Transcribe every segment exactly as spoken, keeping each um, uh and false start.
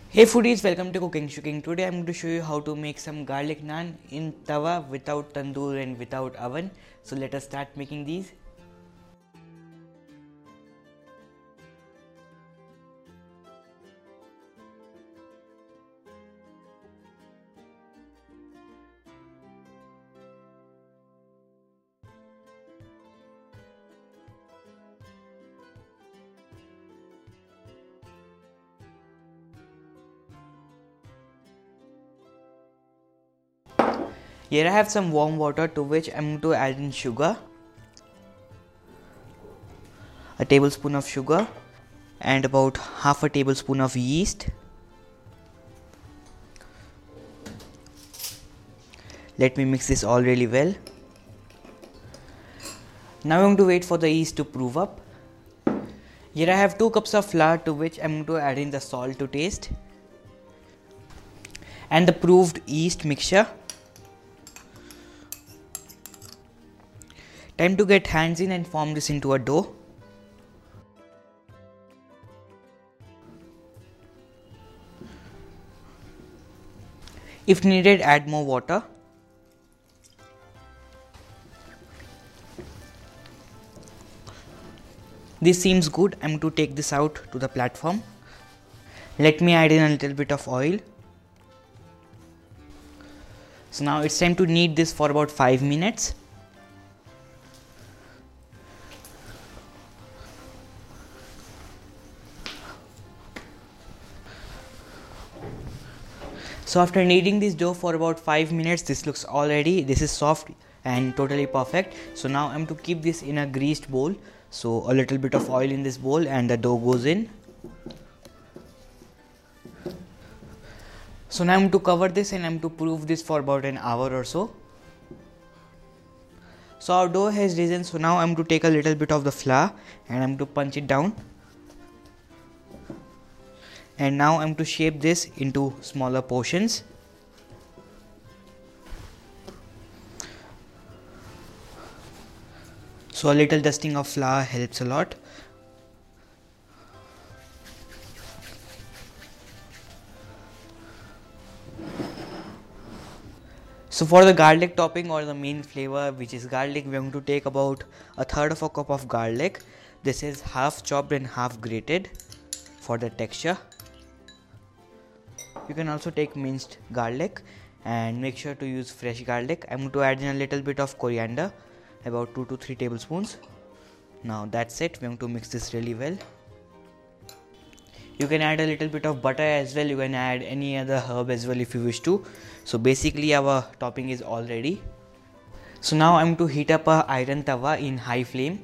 Hey foodies, welcome to Cooking Shooking. Today I'm going to show you how to make some garlic naan in tawa without tandoor and without oven. So let us start making these. Here I have some warm water to which I'm going to add in sugar, a tablespoon of sugar and about half a tablespoon of yeast. Let me mix this all really well. Now I'm going to wait for the yeast to prove up. Here I have two cups of flour to which I'm going to add in the salt to taste and the proved yeast mixture. Time to get hands in and form this into a dough. If needed, add more water. This seems good. I'm going to take this out to the platform. Let me add in a little bit of oil. So now it's time to knead this for about five minutes. So after kneading this dough for about five minutes, this looks already, this is soft and totally perfect. So now I'm to keep this in a greased bowl. So a little bit of oil in this bowl and the dough goes in. So now I'm to cover this and I'm to prove this for about an hour or so. So our dough has risen, so now I'm to take a little bit of the flour and I'm to punch it down. And now I'm to shape this into smaller portions. So a little dusting of flour helps a lot. So for the garlic topping or the main flavor, which is garlic, we are going to take about a third of a cup of garlic. This is half chopped and half grated for the texture. You can also take minced garlic and make sure to use fresh garlic. I'm going to add in a little bit of coriander, about two to three tablespoons. Now that's it. We're going to mix this really well. You can add a little bit of butter as well. You can add any other herb as well if you wish to. So basically our topping is all ready. So now I'm to heat up a iron tawa in high flame.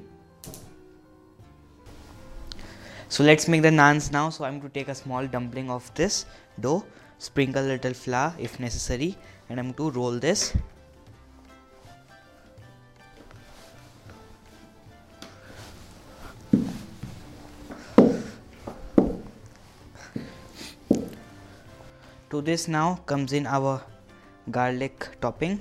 So let's make the naans now. So I'm to take a small dumpling of this dough, sprinkle a little flour if necessary, and I'm to roll this. To this now comes in our garlic topping.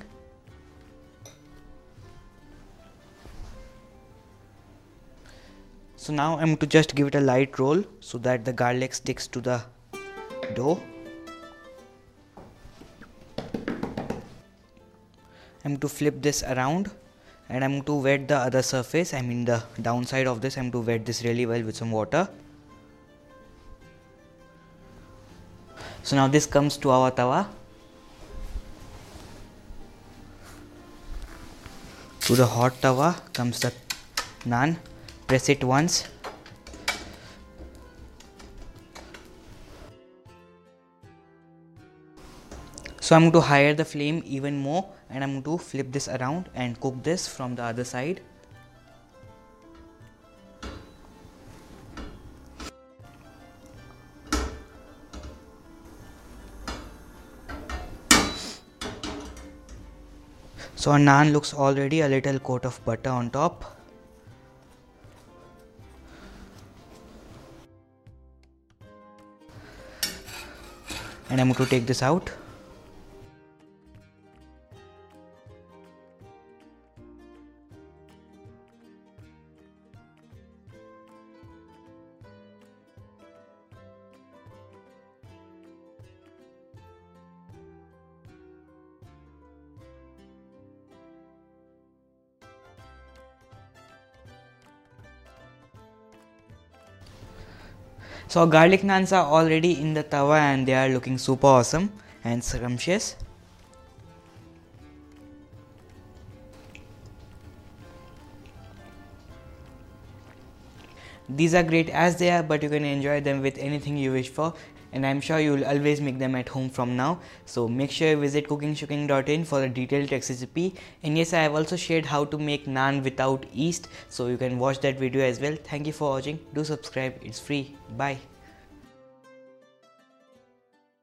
So now I'm to just give it a light roll so that the garlic sticks to the dough. I'm to flip this around and I'm to wet the other surface. I mean the downside of this. I'm to wet this really well with some water. So now this comes to our tawa. To the hot tawa comes the naan. Press it once. So I'm going to higher the flame even more and I'm going to flip this around and cook this from the other side. So our naan looks already a little coat of butter on top. And I'm going to take this out. So our garlic naans are already in the tawa and they are looking super awesome and scrumptious. These are great as they are, but you can enjoy them with anything you wish for, and I'm sure you will always make them at home from now. So make sure you visit cooking shooking dot in for a detailed recipe. And yes, I have also shared how to make naan without yeast, so you can watch that video as well. Thank you for watching. Do subscribe, it's free. Bye.